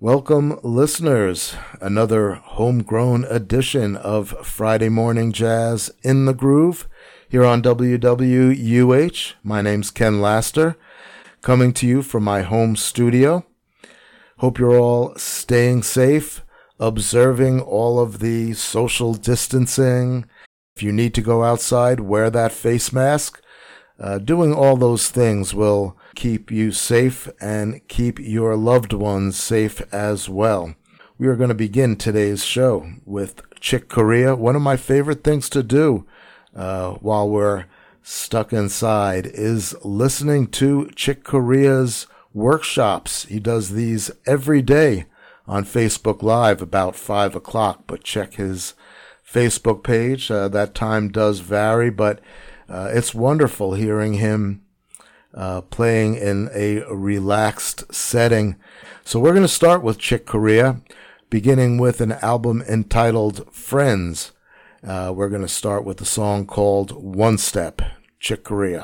Welcome, listeners. Another homegrown edition of Friday Morning Jazz in the Groove here on WWUH. My name's Ken Laster, coming to you from my home studio. Hope you're all staying safe, observing all of the social distancing. If you need to go outside, wear that face mask. Doing all those things will keep you safe and keep your loved ones safe as well. We are going to begin today's show with Chick Corea. One of my favorite things to do while we're stuck inside is listening to Chick Corea's workshops. He does these every day on Facebook Live about 5 o'clock, but check his Facebook page. That time does vary, but it's wonderful hearing him playing in a relaxed setting. So we're going to start with Chick Corea, beginning with an album entitled Friends. We're going to start with a song called One Step, Chick Corea.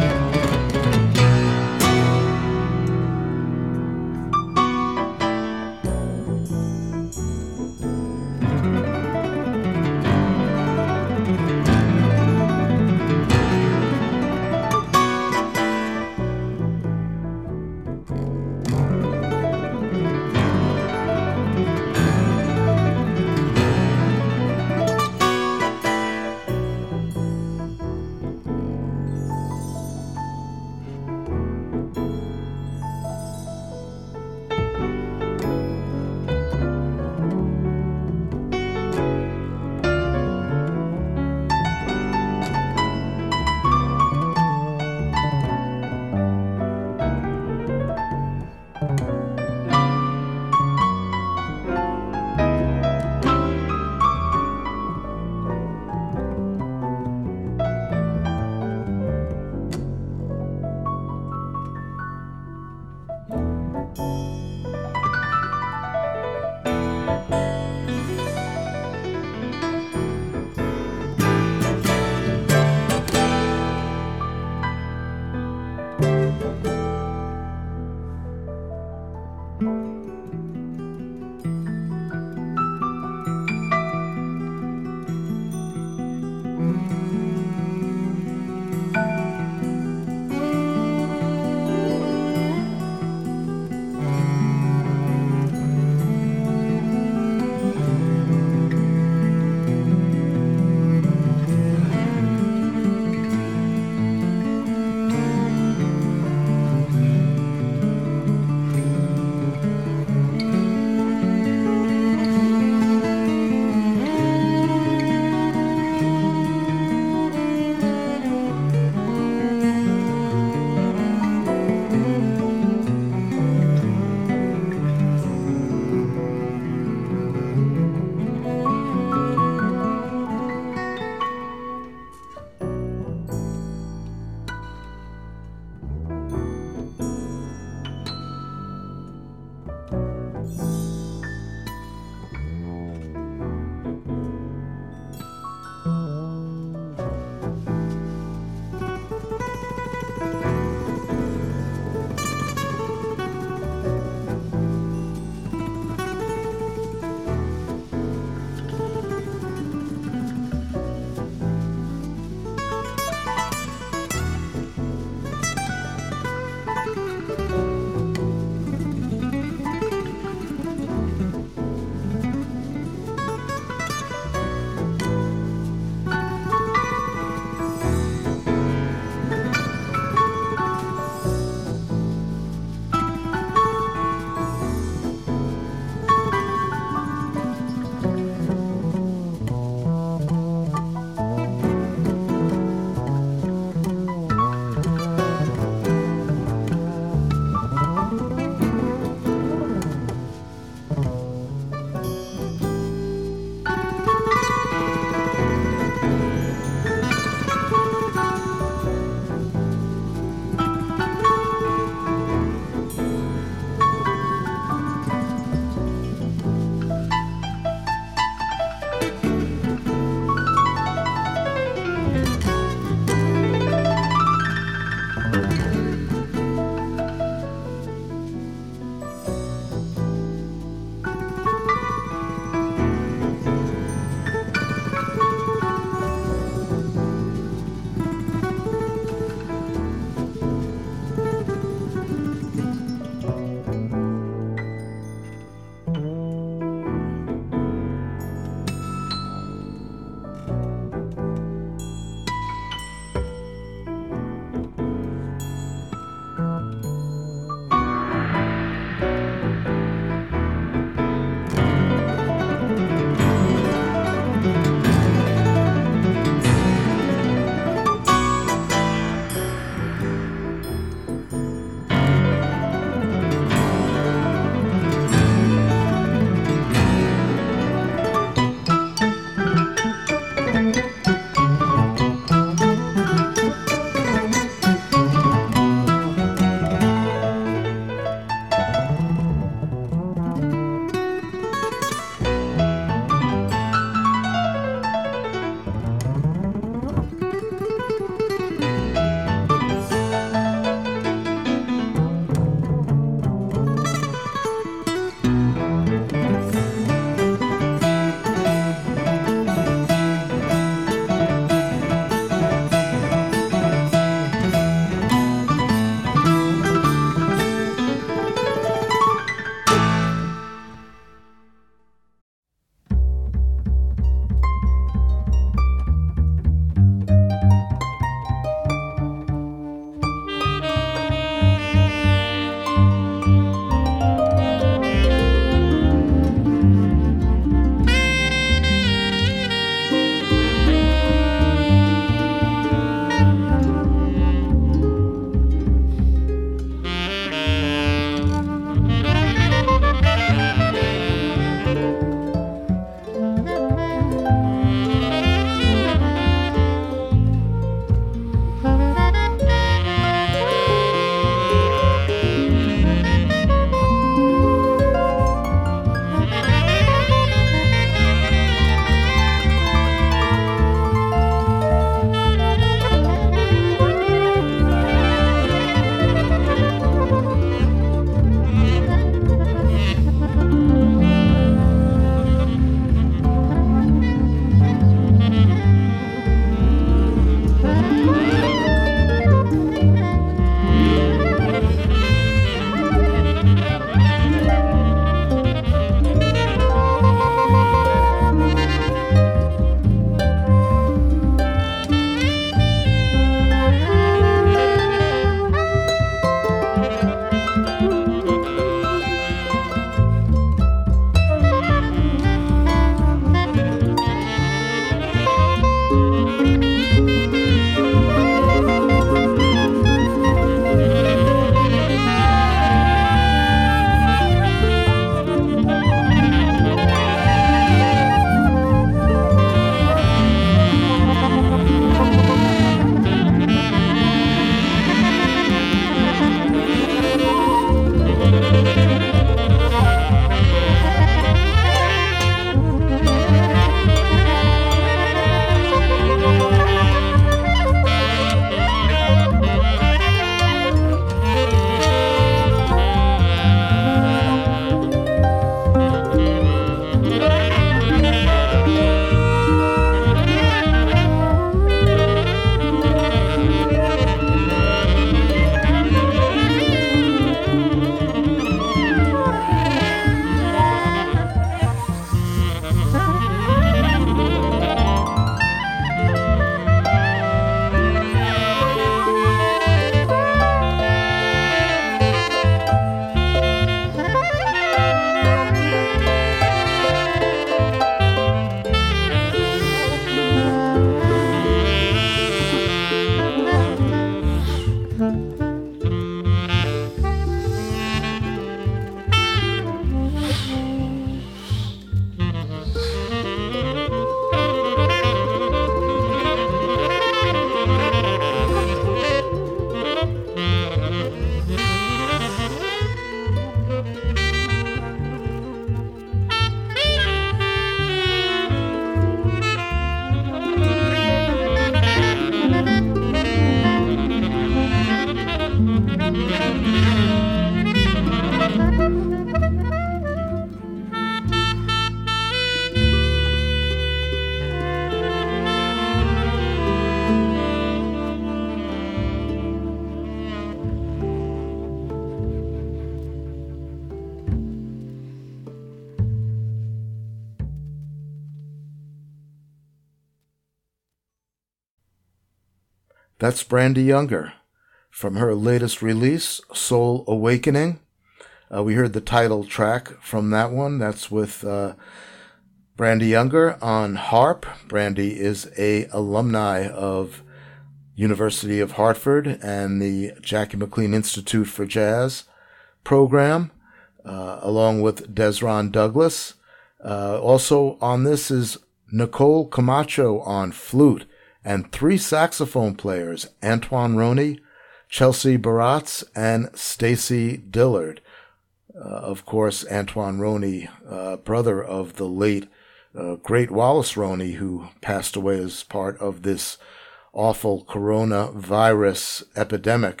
That's Brandy Younger from her latest release, Soul Awakening. We heard the title track from that one. That's with Brandy Younger on harp. Brandy is a alumni of University of Hartford and the Jackie McLean Institute for Jazz program, along with Desron Douglas. Also on this is Nicole Camacho on flute and 3 saxophone players, Antoine Roney, Chelsea Baratz, and Stacy Dillard. Of course, Antoine Roney, brother of the late great Wallace Roney, who passed away as part of this awful coronavirus epidemic.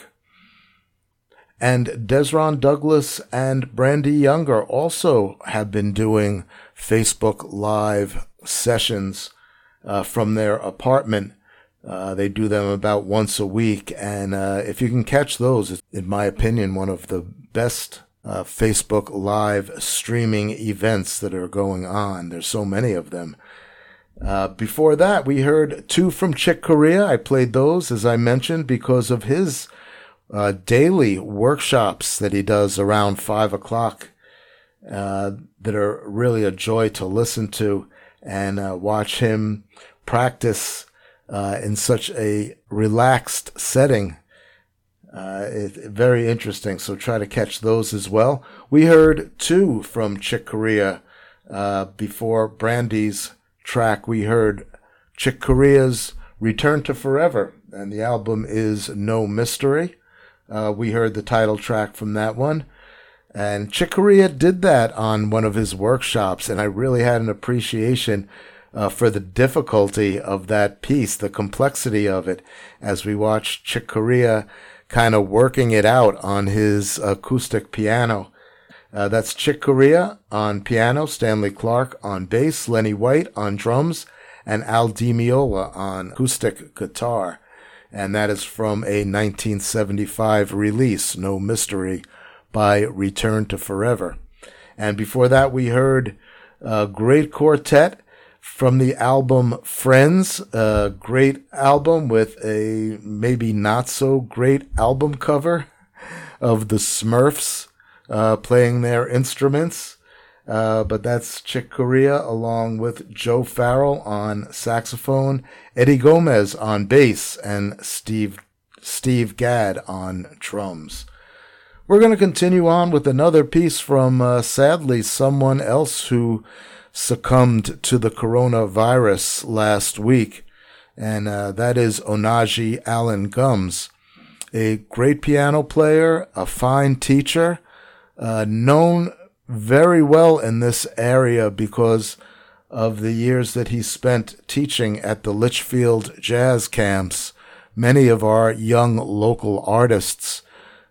And Desron Douglas and Brandy Younger also have been doing Facebook Live sessions from their apartment. They do them about once a week, and if you can catch those, it's, in my opinion, one of the best Facebook Live streaming events that are going on. There's so many of them. Before that, we heard 2 from Chick Corea. I played those, as I mentioned, because of his daily workshops that he does around 5 o'clock that are really a joy to listen to and watch him practice in such a relaxed setting. It's very interesting, so try to catch those as well. We heard 2 from Chick Corea before Brandy's track. We heard Chick Corea's Return to Forever, and the album is No Mystery. We heard the title track from that one. And Chick Corea did that on one of his workshops, and I really had an appreciation for the difficulty of that piece, the complexity of it, as we watched Chick Corea kind of working it out on his acoustic piano. That's Chick Corea on piano, Stanley Clark on bass, Lenny White on drums, and Al Di Meola on acoustic guitar. And that is from a 1975 release, No Mystery, by Return to Forever. And before that, we heard a great quartet from the album Friends, a great album with a maybe not so great album cover of the Smurfs playing their instruments. But that's Chick Corea along with Joe Farrell on saxophone, Eddie Gomez on bass, and Steve Gadd on drums. We're going to continue on with another piece from, sadly, someone else who succumbed to the coronavirus last week, and that is Onaji Allen Gums, a great piano player, a fine teacher, known very well in this area because of the years that he spent teaching at the Litchfield Jazz Camps. Many of our young local artists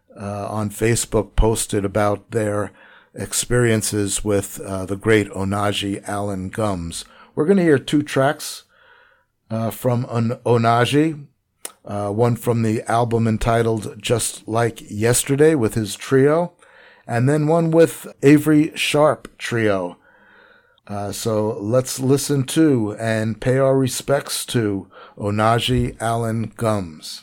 on Facebook posted about their experiences with the great Onaji Allen Gums. We're going to hear 2 tracks from Onaji, one from the album entitled Just Like Yesterday with his trio, and then one with Avery Sharp Trio. So let's listen to and pay our respects to Onaji Allen Gums.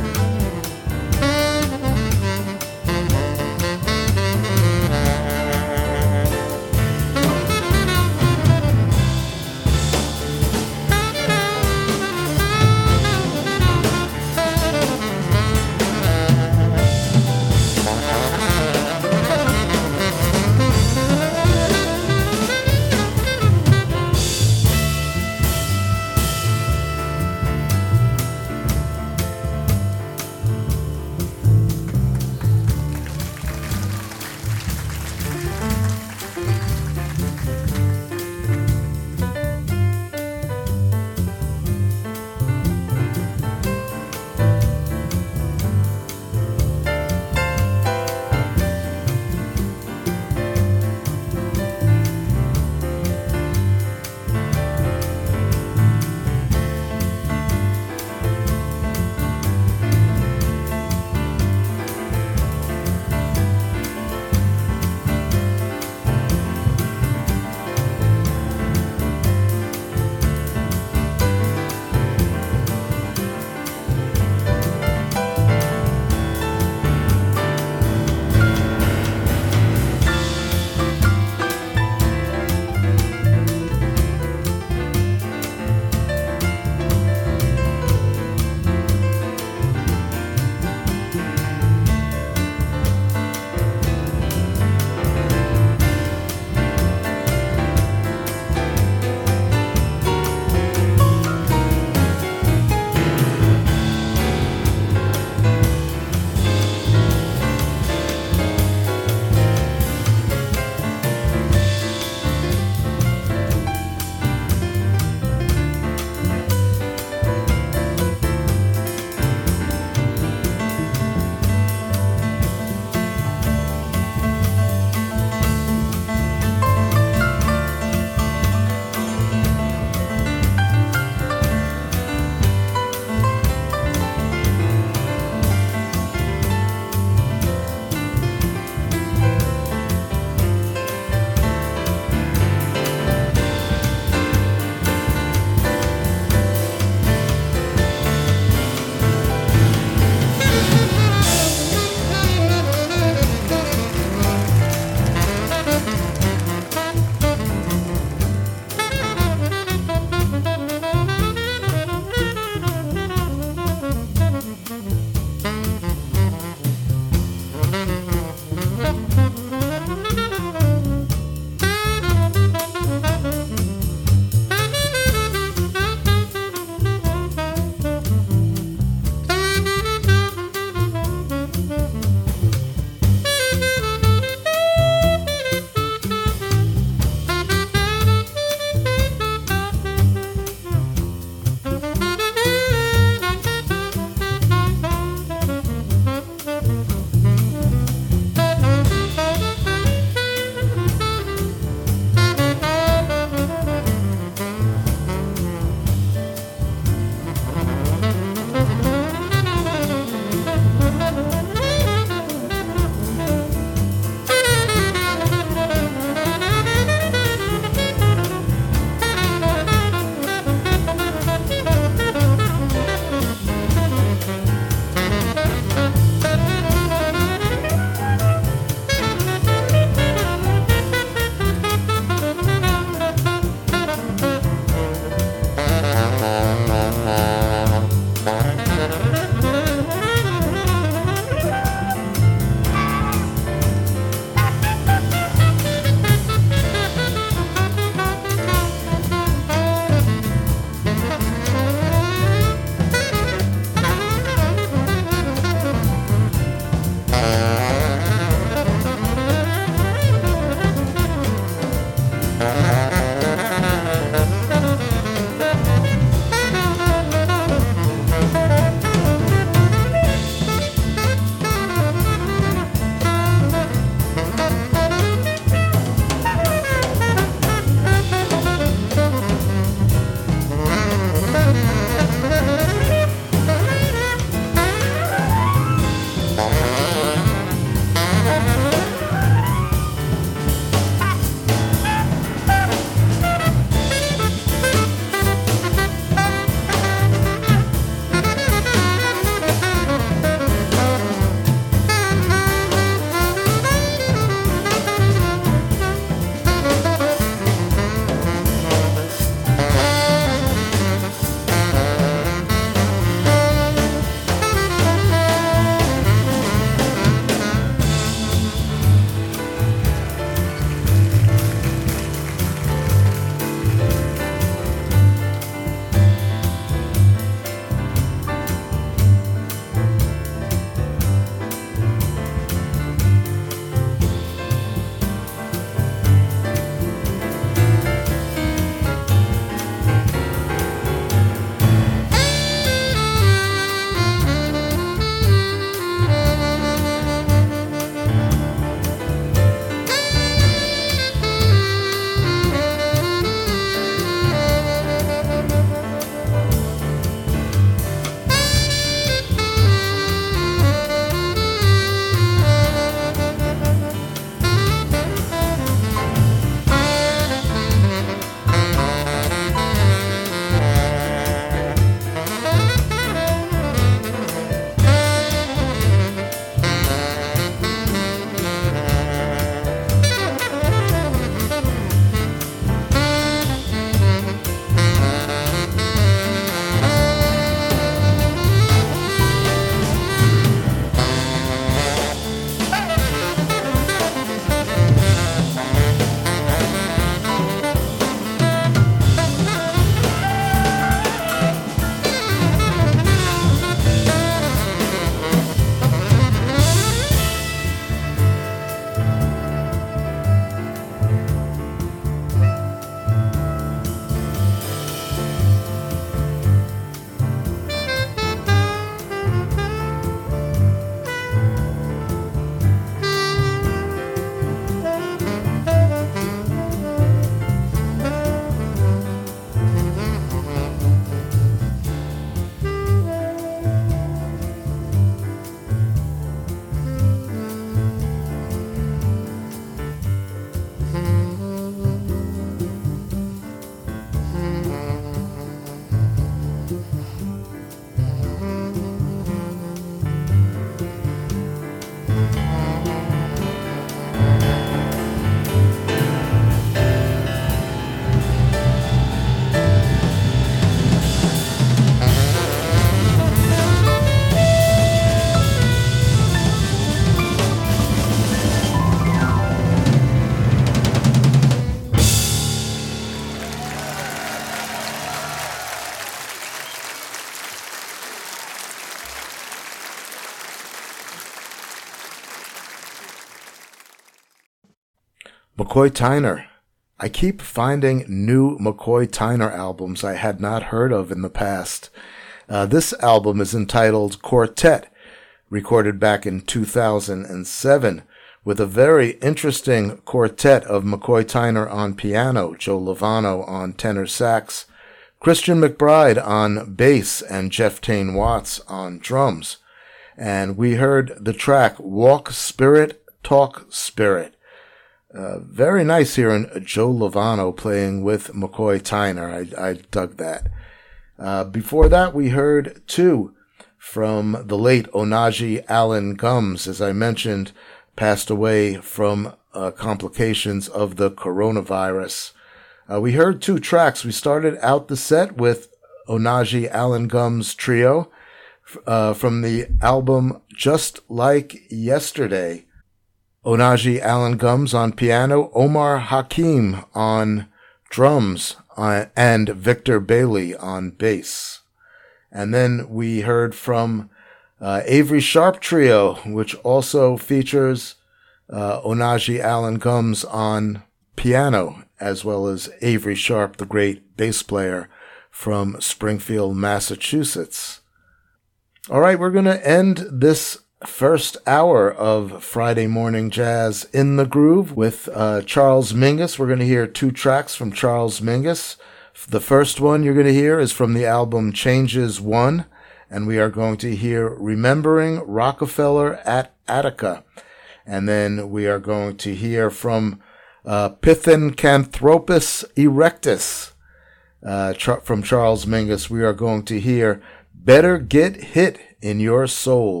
McCoy Tyner. I keep finding new McCoy Tyner albums I had not heard of in the past. This album is entitled Quartet, recorded back in 2007, with a very interesting quartet of McCoy Tyner on piano, Joe Lovano on tenor sax, Christian McBride on bass, and Jeff Tain Watts on drums. And we heard the track Walk Spirit, Talk Spirit. Very nice hearing Joe Lovano playing with McCoy Tyner. I dug that. Before that, we heard Two from the late Onaji Allen Gums, as I mentioned, passed away from complications of the coronavirus. We heard two tracks. We started out the set with Onaji Allen Gums Trio from the album Just Like Yesterday. Onaji Allen Gums on piano, Omar Hakim on drums, and Victor Bailey on bass. And then we heard from Avery Sharp Trio, which also features Onaji Allen Gums on piano, as well as Avery Sharp, the great bass player from Springfield, Massachusetts. All right, we're going to end this first hour of Friday Morning Jazz in the Groove with Charles Mingus. We're going to hear two tracks from Charles Mingus. The first one you're going to hear is from the album Changes One, and we are going to hear Remembering Rockefeller at Attica. And then we are going to hear from Pithecanthropus erectus. From Charles Mingus, we are going to hear Better Get Hit in Your Soul.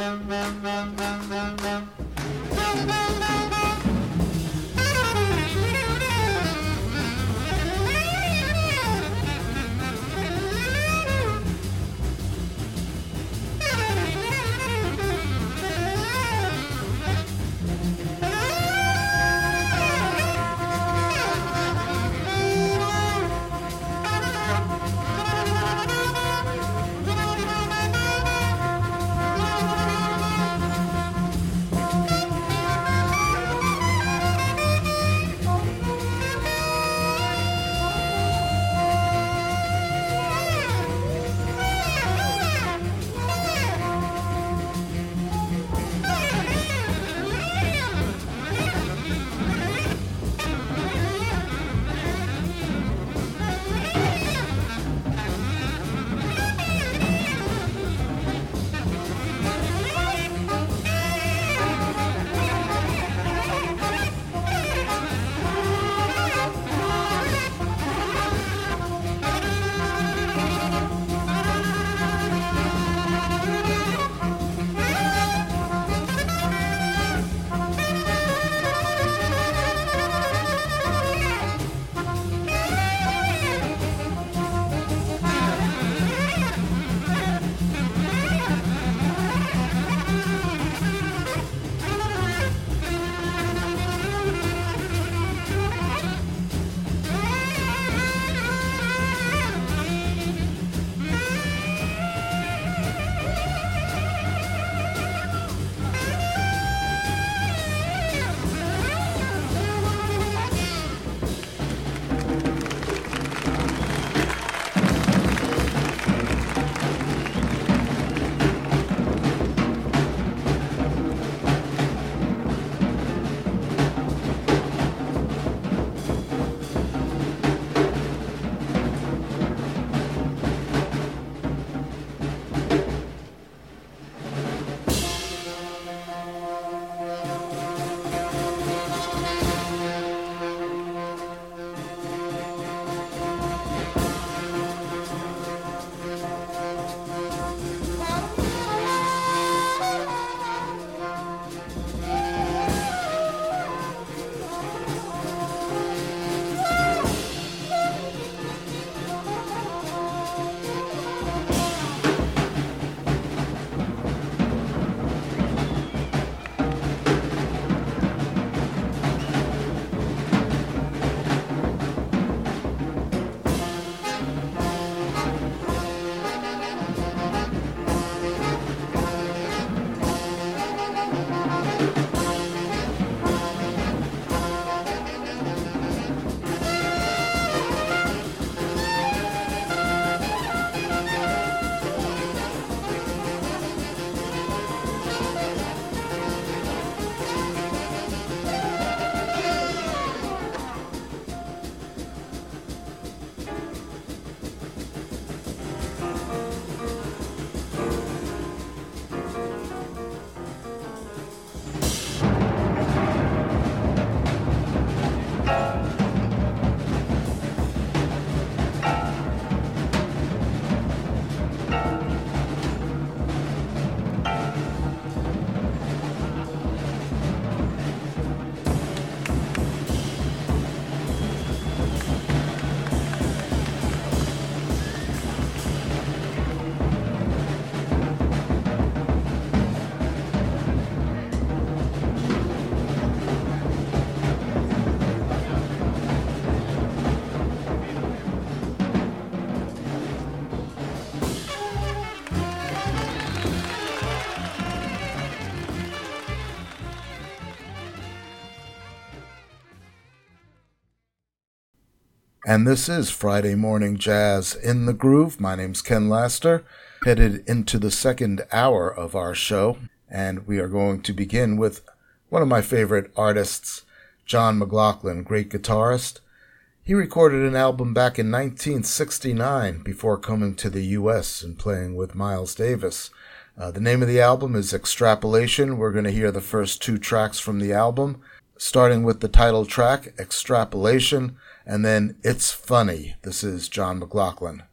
And this is Friday Morning Jazz in the Groove. My name's Ken Laster, headed into the second hour of our show, and we are going to begin with one of my favorite artists, John McLaughlin, great guitarist. He recorded an album back in 1969 before coming to the U.S. and playing with Miles Davis. The name of the album is Extrapolation. We're going to hear the first two tracks from the album, starting with the title track, Extrapolation, and then It's Funny. This is John McLaughlin.